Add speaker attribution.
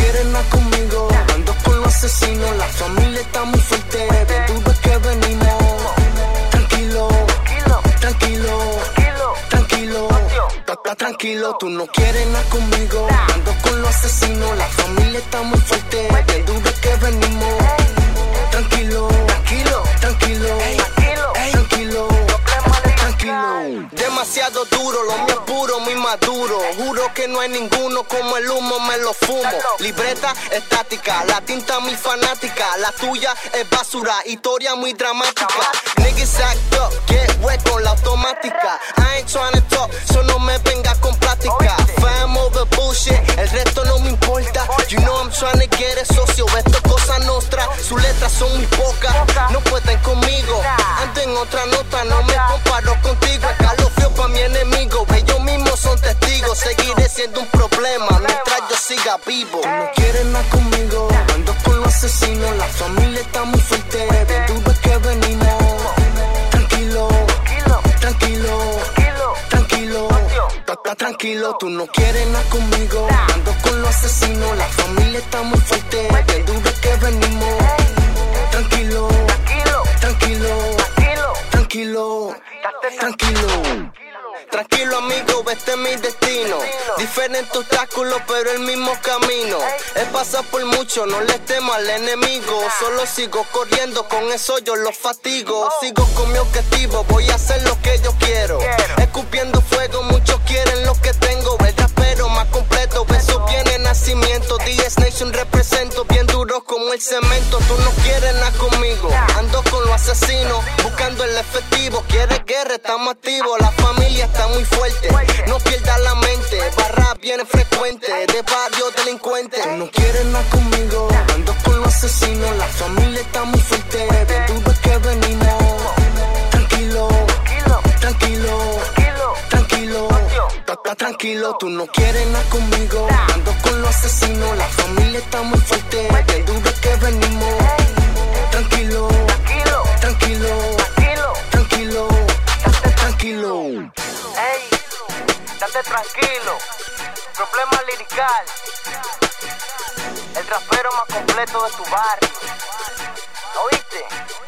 Speaker 1: quieren nada conmigo. Ando con los asesinos, la familia está muy fuerte. Bien duro es que venimos. Tranquilo, tranquilo, tranquilo. Está tranquilo, tú no quieres nada conmigo. Ando con los asesinos, la familia está muy fuerte. Bien duro es que venimos. Tranquilo, tranquilo, tranquilo, tranquilo, tranquilo. Demasiado duro, lo mío es puro, muy maduro. Juro que no hay ninguno como el humo, me lo fumo. Libreta estática, la tinta muy fanática. La tuya es basura, historia muy dramática. Niggas act up, get wet con la automática. I ain't tryna talk, so no me venga con plática. Fam over bullshit, el resto no me importa. You know I'm tryna get it, socio, esto es cosa nostra. Sus letras son muy pocas, no pueden conmigo. Ando en otra nota, no me comparo contigo. Escalofrío pa' mi enemigo, ellos mismos son testigos. Seguiré siendo un problema mientras yo siga vivo. Tú no quieres nada conmigo, ando con los asesinos. La familia está muy fuerte, bien duro es que venimos. Tranquilo, tranquilo, tranquilo. Está tranquilo, tú no quieres nada conmigo. Ando con los asesinos, la familia está muy fuerte. Bien duro es que venimos. Tranquilo, tranquilo, tranquilo, tranquilo. Tranquilo amigo, este es mi destino. Diferentes obstáculos pero el mismo camino. He pasado por mucho, no les temo al enemigo. Solo sigo corriendo, con eso yo los fatigo. Sigo con mi objetivo, voy a hacer lo que yo quiero. Escupiendo fuego, muchos quieren lo que tengo. El rapero más completo, beso viene nacimiento. DS Nation represento, bien duro como el cemento. Tú no quieres nada conmigo, ando con los asesinos, buscando el efectivo. Quieres guerra, estamos activos. La familia está muy fuerte, no pierdas la mente. Barra viene frecuente, de barrio delincuente. Tú no quieres nada conmigo, ando con los asesinos. La familia está muy fuerte, bien duro es que venimos. Tranquilo, tranquilo, tranquilo. Está tranquilo, tú no quieres nada conmigo. Ando con los asesinos, la familia está muy fuerte. Bien duro es que venimos. Tranquilo, tranquilo, tranquilo, tranquilo.
Speaker 2: Ey, date tranquilo. Problema lirical. El rapero más completo de tu barrio. ¿Oíste?